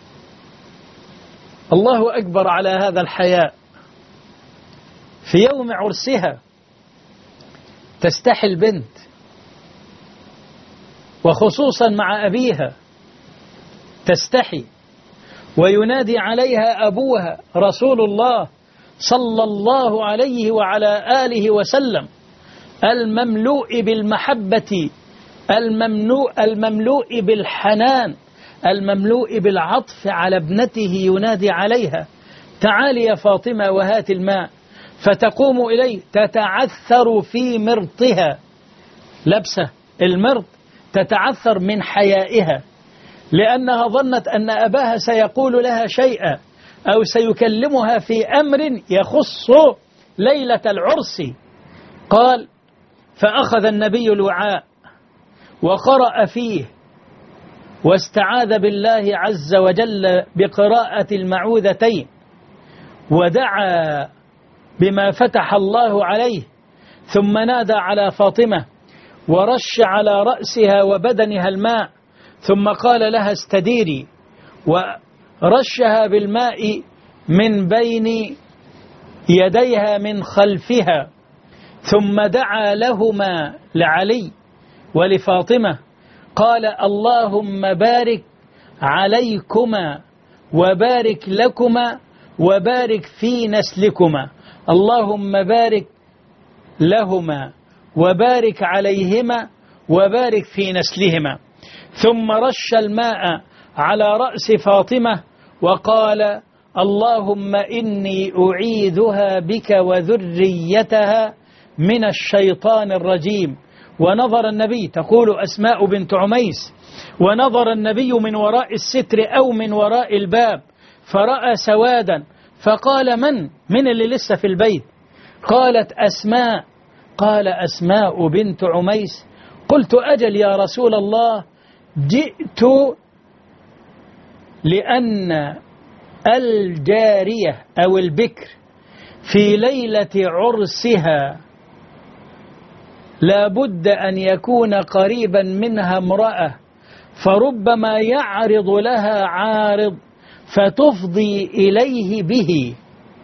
Speaker 1: الله أكبر على هذا الحياء. في يوم عرسها تستحي البنت، وخصوصا مع أبيها تستحي، وينادي عليها أبوها رسول الله صلى الله عليه وعلى آله وسلم المملوء بالمحبة، المملوء, المملوء بالحنان، المملوء بالعطف على ابنته، ينادي عليها تعالي يا فاطمة وهات الماء، فتقوم إليه تتعثر في مرطها، لبسة المرط تتعثر من حيائها، لأنها ظنت أن أباها سيقول لها شيئا أو سيكلمها في أمر يخص ليلة العرس. قال فأخذ النبي الوعاء وقرأ فيه واستعاذ بالله عز وجل بقراءة المعوذتين، ودعا بما فتح الله عليه، ثم نادى على فاطمة ورش على رأسها وبدنها الماء، ثم قال لها استديري، ورشها بالماء من بين يديها من خلفها، ثم دعا لهما لعلي ولفاطمة قال اللهم بارك عليكما وبارك لكما وبارك في نسلكما، اللهم بارك لهما وبارك عليهما وبارك في نسلهما. ثم رش الماء على رأس فاطمة وقال اللهم إني أعيذها بك وذريتها من الشيطان الرجيم. ونظر النبي، تقول أسماء بنت عميس، ونظر النبي من وراء الستر أو من وراء الباب فرأى سوادا، فقال من؟ من اللي لسه في البيت؟ قالت أسماء. قال أسماء بنت عميس قلت أجل يا رسول الله، جئت لأن الجارية أو البكر في ليلة عرسها لا بد أن يكون قريبا منها امرأة، فربما يعرض لها عارض فتفضي إليه به.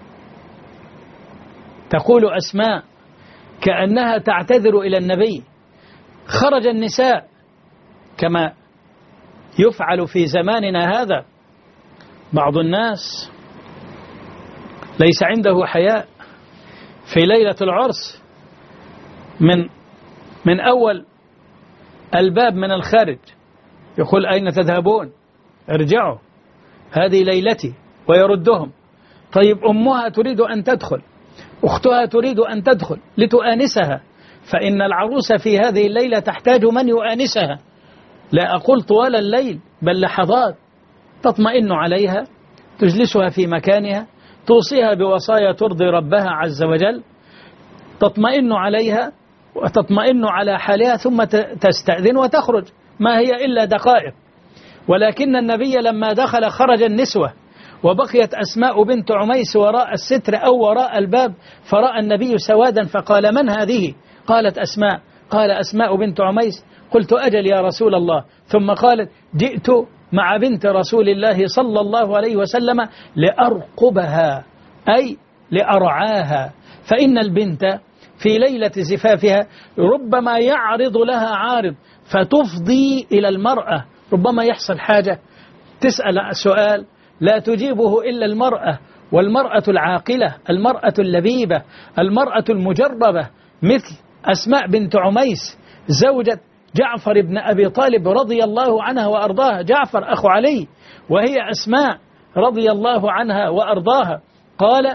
Speaker 1: تقول أسماء كأنها تعتذر إلى النبي. خرج النساء كما يفعل في زماننا هذا، بعض الناس ليس عنده حياء في ليلة العرس، من من أول الباب من الخارج يقول أين تذهبون؟ ارجعوا، هذه ليلتي، ويردهم. طيب أمها تريد أن تدخل، أختها تريد أن تدخل لتؤانسها، فإن العروس في هذه الليلة تحتاج من يؤانسها، لا أقول طوال الليل بل لحظات، تطمئن عليها، تجلسها في مكانها، توصيها بوصايا ترضي ربها عز وجل، تطمئن عليها وتطمئن على حالها، ثم تستأذن وتخرج، ما هي إلا دقائق. ولكن النبي لما دخل خرج النسوة، وبقيت أسماء بنت عميس وراء الستر أو وراء الباب، فرأى النبي سوادا فقال من هذه؟ قالت أسماء. قال أسماء بنت عميس قلت أجل يا رسول الله. ثم قالت جئت مع بنت رسول الله صلى الله عليه وسلم لأرقبها أي لأرعاها، فإن البنت في ليلة زفافها ربما يعرض لها عارض فتفضي إلى المرأة، ربما يحصل حاجة تسأل سؤال لا تجيبه إلا المرأة، والمرأة العاقلة، المرأة اللبيبة، المرأة المجربة، مثل أسماء بنت عميس زوجة جعفر بن أبي طالب رضي الله عنها وأرضاها، جعفر أخو علي وهي أسماء رضي الله عنها وأرضاها. قال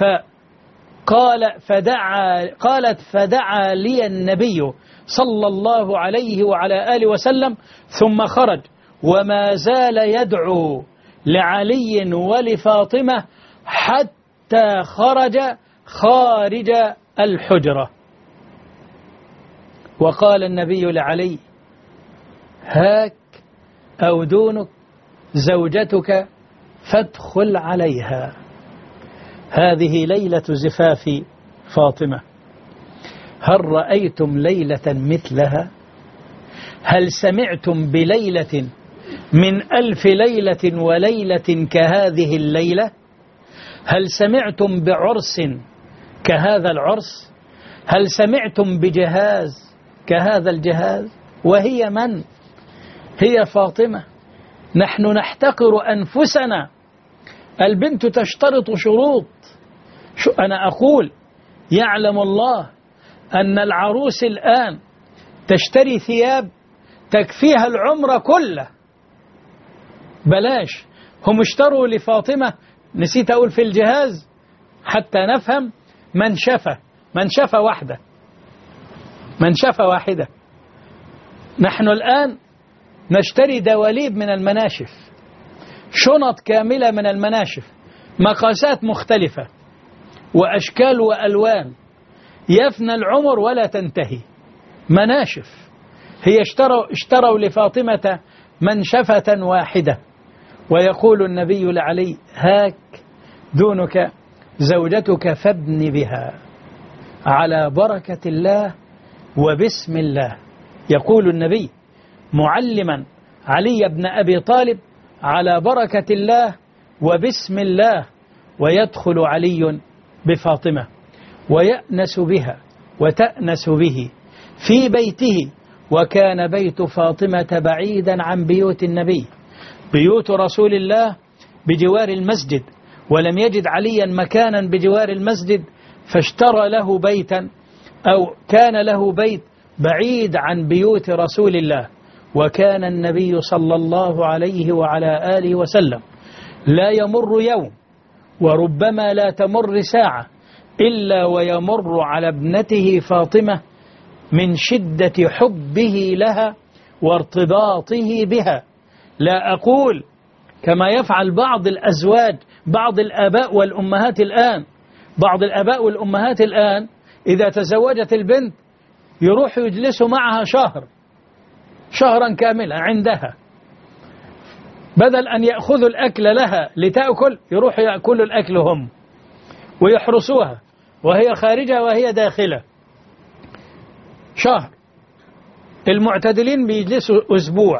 Speaker 1: فقال فدعا قالت فدعا لي النبي صلى الله عليه وعلى آله وسلم ثم خرج، وما زال يدعو لعلي ولفاطمة حتى خرج خارج الحجرة. وقال النبي لعلي هاك أو دونك زوجتك فادخل عليها. هذه ليلة زفاف فاطمة. هل رأيتم ليلة مثلها؟ هل سمعتم بليلة من ألف ليلة وليلة كهذه الليلة؟ هل سمعتم بعرس كهذا العرس؟ هل سمعتم بجهاز كهذا الجهاز؟ وهي من؟ هي فاطمة. نحن نحتقر أنفسنا. البنت تشترط شروط. شو أنا أقول يعلم الله أن العروس الآن تشتري ثياب تكفيها العمر كله. بلاش، هم اشتروا لفاطمة، نسيت أقول في الجهاز حتى نفهم، منشفة منشفة واحدة منشفة واحدة. نحن الآن نشتري دواليب من المناشف، شنط كاملة من المناشف، مقاسات مختلفة وأشكال وألوان، يفنى العمر ولا تنتهي. مناشف. هي اشتروا, اشتروا لفاطمة منشفة واحدة. ويقول النبي لعلي هاك دونك زوجتك فابن بها على بركة الله وبسم الله. يقول النبي معلما علي بن أبي طالب على بركة الله وبسم الله، ويدخل علي بفاطمة ويأنس بها وتأنس به في بيته. وكان بيت فاطمة بعيدا عن بيوت النبي، بيوت رسول الله بجوار المسجد، ولم يجد عليا مكانا بجوار المسجد فاشترى له بيتا أو كان له بيت بعيد عن بيوت رسول الله. وكان النبي صلى الله عليه وعلى آله وسلم لا يمر يوم وربما لا تمر ساعة إلا ويمر على ابنته فاطمة من شدة حبه لها وارتباطه بها. لا أقول كما يفعل بعض الأزواج، بعض الآباء والأمهات الآن. بعض الآباء والأمهات الآن إذا تزوجت البنت يروح يجلسوا معها شهر شهرا كاملا عندها، بدل أن يأخذوا الأكل لها لتأكل يروحوا يأكلوا الأكل هم ويحرسوها وهي خارجة وهي داخلة شهر. المعتدلين بيجلسوا أسبوع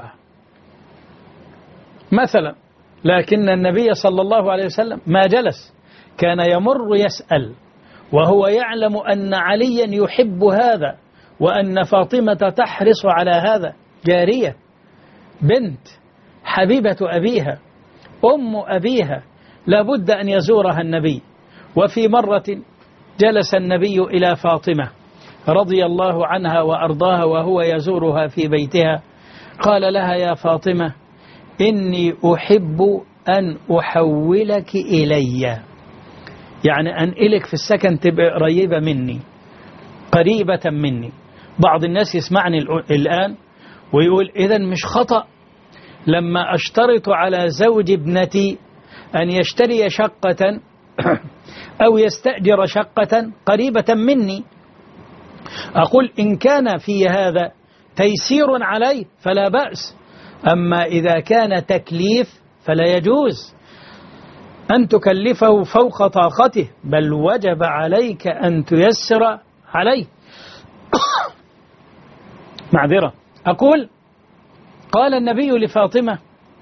Speaker 1: مثلا، لكن النبي صلى الله عليه وسلم ما جلس، كان يمر يسأل وهو يعلم أن عليا يحب هذا وأن فاطمة تحرص على هذا. جارية بنت حبيبة أبيها أم أبيها لابد أن يزورها النبي. وفي مرة جلس النبي إلى فاطمة رضي الله عنها وأرضاها وهو يزورها في بيتها، قال لها يا فاطمة إني أحب أن أحولك إلي، يعني أنقلك في السكن تبقى قريبة مني قريبة مني. بعض الناس يسمعني الآن ويقول إذن مش خطأ لما أشترط على زوج ابنتي أن يشتري شقة أو يستأجر شقة قريبة مني. أقول إن كان في هذا تيسير عليه فلا بأس، أما إذا كان تكليف فلا يجوز أن تكلفه فوق طاقته، بل وجب عليك أن تيسر عليه. معذرة. أقول قال النبي لفاطمة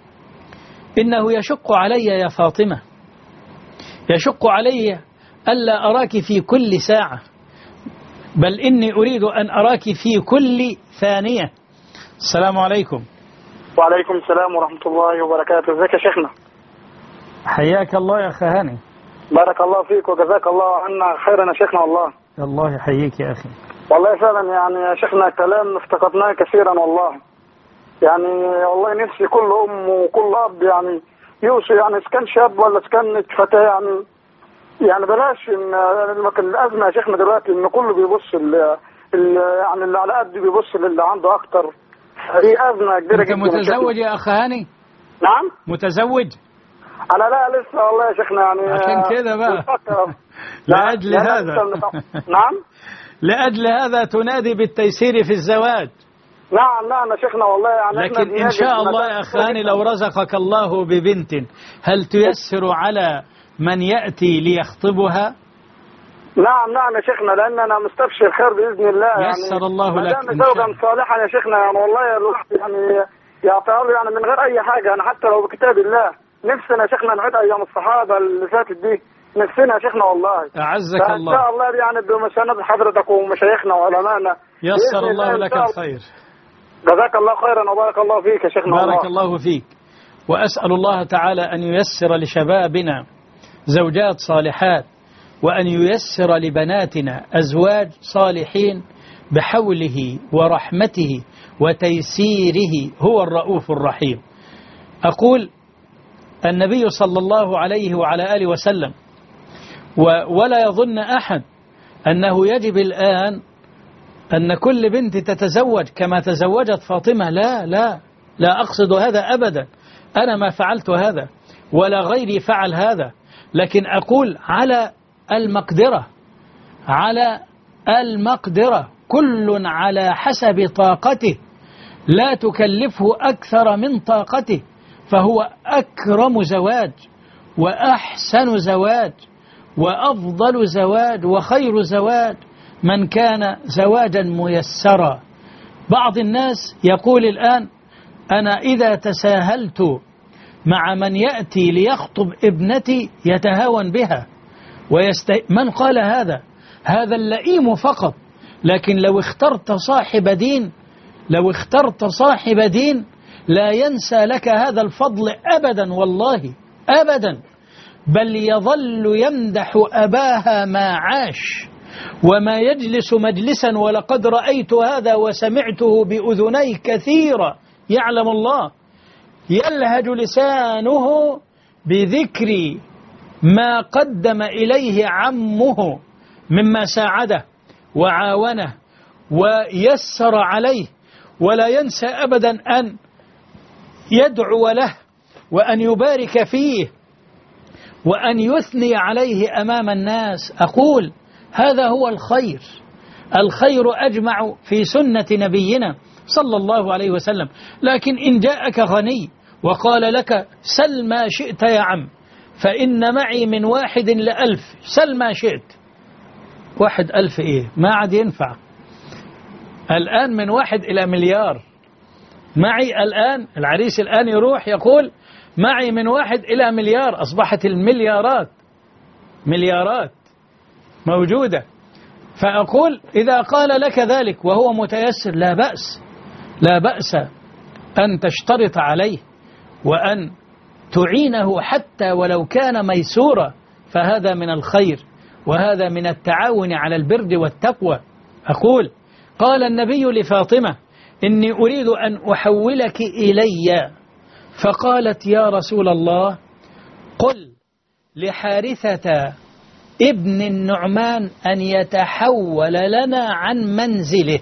Speaker 1: إنه يشق علي يا فاطمة، يشق علي ألا أراك في كل ساعة، بل إني أريد أن أراك في كل ثانية. السلام عليكم.
Speaker 4: وعليكم السلام ورحمة الله وبركاته. ازيك يا شيخنا؟
Speaker 1: حياك الله يا أخي هاني.
Speaker 4: بارك الله فيك وجزاك الله عنا خيرا يا شيخنا. والله
Speaker 1: الله يحييك يا أخي.
Speaker 4: والله فعلا يعني يا شيخنا كلام افتقدناه كثيرا والله. يعني والله نفسي كل أم وكل أب يعني يوصي، يعني إذا كان شاب ولا إذا كانت فتاة، يعني يعني بلاش إن الأزمة يا شيخنا دلوقتي إن كله بيبص ال ال يعني اللي على قد بيبص للي عنده أكتر. هي أزمة كبيرة جدا.
Speaker 1: أنت متزوج يا أخ هاني؟
Speaker 4: نعم
Speaker 1: متزوج؟
Speaker 4: أنا لا لسه والله يا شيخنا يعني
Speaker 1: عشان كده بقى لأجل هذا
Speaker 4: نعم
Speaker 1: لأجل هذا تنادي بالتيسير في الزواج.
Speaker 4: نعم نعم يا شيخنا والله يعني.
Speaker 1: لكن إن شاء الله يا أخواني لو رزقك الله ببنت هل تيسر على من يأتي ليخطبها؟
Speaker 4: نعم نعم يا شيخنا، لأن أنا مستبشر خير بإذن الله. يعني
Speaker 1: يسر الله لك
Speaker 4: إن شاء الله. صالحا يا شيخنا يعني والله الواحد يعني يعطيها له يعني من غير أي حاجة، أنا حتى لو بكتاب الله نفسنا يا شيخنا نعيد أيام الصحابة اللي فاتت دي، نفسنا يا شيخنا والله.
Speaker 1: أعزك الله.
Speaker 4: إن شاء الله يعني بمساند حضرتك ومشايخنا وعلمائنا
Speaker 1: يسر الله لك الخير.
Speaker 4: جزاك الله خيرا وبارك الله فيك يا شيخنا.
Speaker 1: بارك الله, الله فيك. وأسأل الله تعالى أن ييسر لشبابنا زوجات صالحات، وأن ييسر لبناتنا أزواج صالحين بحوله ورحمته وتيسيره، هو الرؤوف الرحيم. أقول النبي صلى الله عليه وعلى آله وسلم ولا يظن أحد أنه يجب الآن أن كل بنت تتزوج كما تزوجت فاطمة. لا لا لا أقصد هذا أبدا، أنا ما فعلت هذا ولا غيري فعل هذا، لكن أقول على المقدرة، على المقدرة، كل على حسب طاقته، لا تكلفه أكثر من طاقته، فهو أكرم زواج وأحسن زواج وأفضل زواج وخير زواج من كان زواجا ميسرا. بعض الناس يقول الآن أنا إذا تساهلت مع من يأتي ليخطب ابنتي يتهاون بها ويست... من قال هذا؟ هذا اللئيم فقط. لكن لو اخترت صاحب دين، لو اخترت صاحب دين لا ينسى لك هذا الفضل أبدا، والله أبدا، بل يظل يمدح أباها ما عاش وما يجلس مجلسا. ولقد رأيت هذا وسمعته بأذني كثيرا، يعلم الله، يلهج لسانه بذكر ما قدم إليه عمه مما ساعده وعاونه ويسر عليه، ولا ينسى أبدا أن يدعو له وأن يبارك فيه وأن يثني عليه أمام الناس. أقول هذا هو الخير. الخير أجمع في سنة نبينا صلى الله عليه وسلم. لكن إن جاءك غني وقال لك سل ما شئت يا عم فإن معي من واحد لألف، سل ما شئت. واحد ألف إيه؟ ما عاد ينفع الآن، من واحد إلى مليار. معي الآن العريس الآن يروح يقول معي من واحد إلى مليار، أصبحت المليارات مليارات موجودة. فأقول إذا قال لك ذلك وهو متيسر لا بأس، لا بأس أن تشترط عليه وأن تعينه حتى ولو كان ميسورا، فهذا من الخير وهذا من التعاون على البر والتقوى. أقول قال النبي لفاطمة إني أريد أن أحولك إلي، فقالت يا رسول الله قل لحارثة ابن النعمان أن يتحول لنا عن منزله.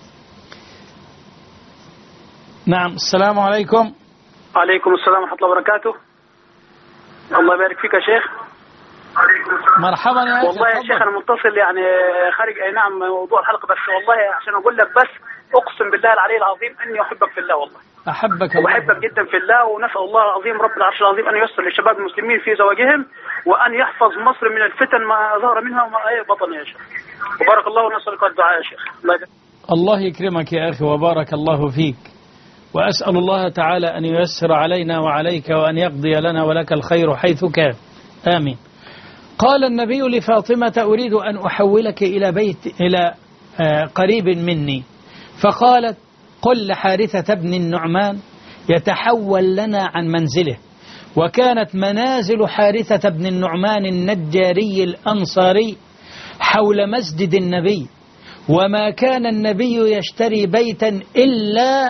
Speaker 1: نعم. السلام عليكم.
Speaker 4: عليكم السلام ورحمة الله وبركاته. الله يبارك فيك يا شيخ.
Speaker 1: مرحبا يا أخي.
Speaker 4: والله يا شيخ أنا متصل يعني خارج أي نعم موضوع الحلقة، بس والله عشان أقول لك بس أقسم بالله العلي العظيم أني أحبك في الله، والله
Speaker 1: أحبك الله
Speaker 4: وأحبك جدا في الله، ونسأل الله العظيم رب العرش العظيم أن ييسر للشباب المسلمين في زواجهم، وأن يحفظ مصر من الفتن ما ظهر منها وما بطن يا شيخ. وبارك الله ونسألك الدعاء يا شيخ.
Speaker 1: الله يكرمك يا أخي وبارك الله فيك، وأسأل الله تعالى أن ييسر علينا وعليك وأن يقضي لنا ولك الخير حيث كان، آمين. قال النبي لفاطمة: أريد أن أحولك إلى بيت إلى قريب مني، فقالت: قل لحارثة بن النعمان يتحول لنا عن منزله. وكانت منازل حارثة بن النعمان النجاري الأنصاري حول مسجد النبي، وما كان النبي يشتري بيتا إلا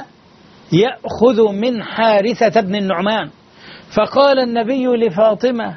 Speaker 1: يأخذ من حارثة بن النعمان. فقال النبي لفاطمة: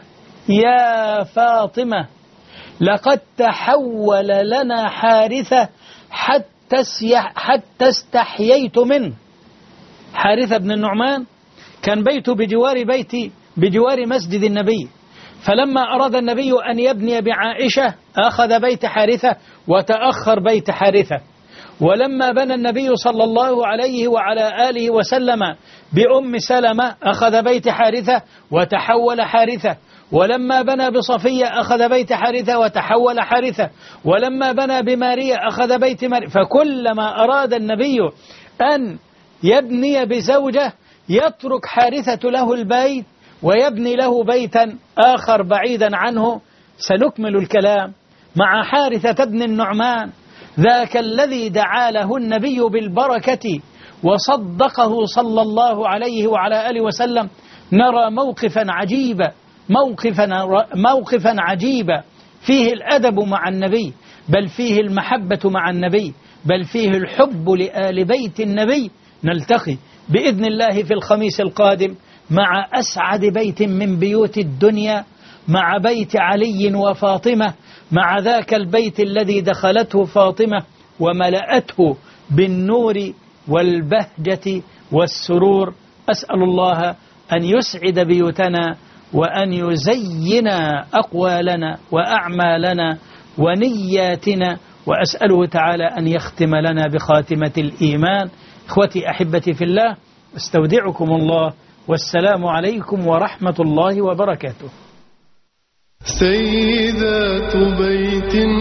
Speaker 1: يا فاطمة، لقد تحول لنا حارثة حتى حتى استحييت منه. حارثة بن النعمان كان بيته بجوار بيتي بجوار مسجد النبي، فلما أراد النبي أن يبني بعائشة أخذ بيت حارثة وتأخر بيت حارثة، ولما بنى النبي صلى الله عليه وعلى آله وسلم بأم سلمة أخذ بيت حارثة وتحول حارثة، ولما بنى بصفية أخذ بيت حارثة وتحول حارثة، ولما بنى بماريا أخذ بيت ماريا. فكلما أراد النبي أن يبني بزوجة يترك حارثة له البيت ويبني له بيتا آخر بعيدا عنه. سنكمل الكلام مع حارثة بن النعمان، ذاك الذي دعا له النبي بالبركة وصدقه صلى الله عليه وعلى آله وسلم. نرى موقفا عجيبا موقفا موقفا عجيبا فيه الأدب مع النبي، بل فيه المحبة مع النبي، بل فيه الحب لآل بيت النبي. نلتقي بإذن الله في الخميس القادم مع أسعد بيت من بيوت الدنيا، مع بيت علي وفاطمة، مع ذاك البيت الذي دخلته فاطمة وملأته بالنور والبهجة والسرور. أسأل الله أن يسعد بيوتنا وأن يزين أقوالنا وأعمالنا ونياتنا، وأسأله تعالى أن يختم لنا بخاتمة الإيمان. إخوتي أحبتي في الله، استودعكم الله، والسلام عليكم ورحمة الله وبركاته.
Speaker 3: سيدات بيت